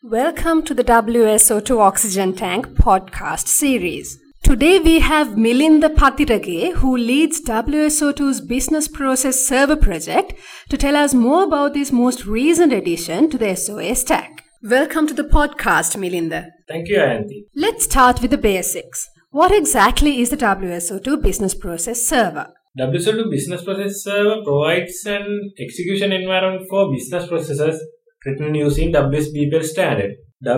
Welcome to the WSO2 Oxygen Tank podcast series. Today we have Milinda Pathirage, who leads WSO2's Business Process Server project, to tell us more about this most recent addition to the SOA stack. Welcome to the podcast, Milinda. Thank you, Ayanti. Let's start with the basics. What exactly is the WSO2 Business Process Server? WSO2 Business Process Server provides an execution environment for business processes written using WSBPL standard.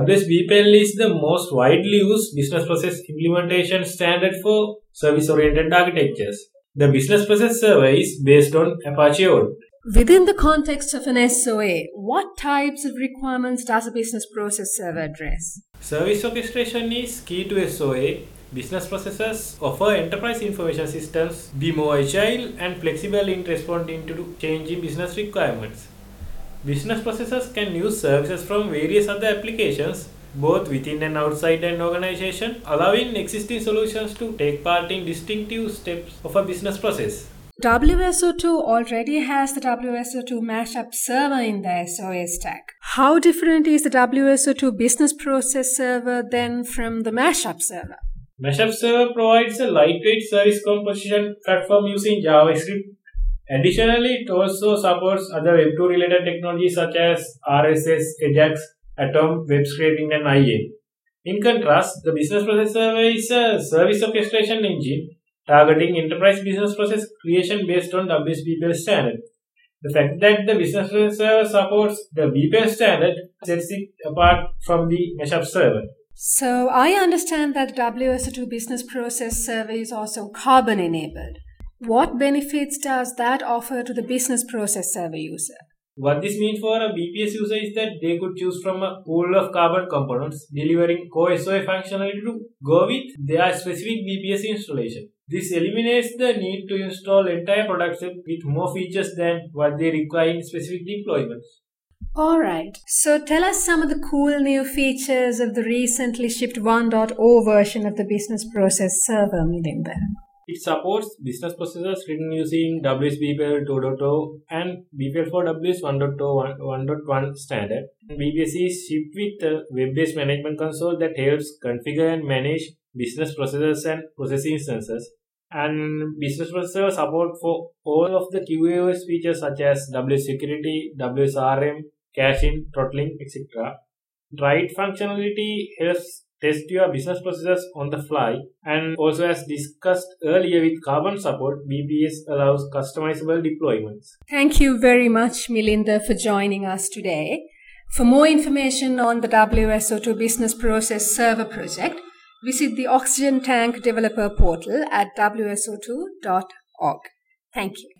WSBPL is the most widely used business process implementation standard for service-oriented architectures. The Business Process Server is based on Apache Auth. Within the context of an SOA, what types of requirements does a business process server address? Service orchestration is key to SOA. Business processes offer enterprise information systems be more agile and flexible in responding to changing business requirements. Business processes can use services from various other applications, both within and outside an organization, allowing existing solutions to take part in distinctive steps of a business process. WSO2 already has the WSO2 mashup server in the SOA stack. How different is the WSO2 business process server then from the mashup server? Mashup server provides a lightweight service composition platform using JavaScript. Additionally, it also supports other Web2 related technologies such as RSS, Ajax, Atom, web scraping, and IA. In contrast, the Business Process Server is a service orchestration engine targeting enterprise business process creation based on WSBPL standard. The fact that the Business Process Server supports the BPL standard sets it apart from the Mashup server. So, I understand that WSO2 Business Process Server is also Carbon enabled. What benefits does that offer to the Business Process Server user? What this means for a BPS user is that they could choose from a pool of Carbon components, delivering core SOA functionality to go with their specific BPS installation. This eliminates the need to install entire product set with more features than what they require in specific deployments. Alright, so tell us some of the cool new features of the recently shipped 1.0 version of the Business Process Server, Milinda. It supports business processes written using WSBPL 2.0 and BPL4W 1.1 standard. BPS is shipped with a web-based management console that helps configure and manage business processes and processing instances. And Business Process support for all of the QoS features such as WS Security, WSRM, caching, throttling, etc. Write functionality helps test your business processes on the fly, and also as discussed earlier with Carbon support, BPS allows customizable deployments. Thank you very much, Milinda, for joining us today. For more information on the WSO2 Business Process Server project, visit the Oxygen Tank Developer portal at wso2.org. Thank you.